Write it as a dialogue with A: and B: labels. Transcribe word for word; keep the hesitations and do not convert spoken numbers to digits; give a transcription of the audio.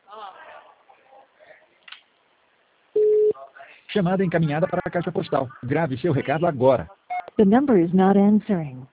A: Chamada encaminhada para a caixa postal. Grave seu recado agora.
B: The number is not answering.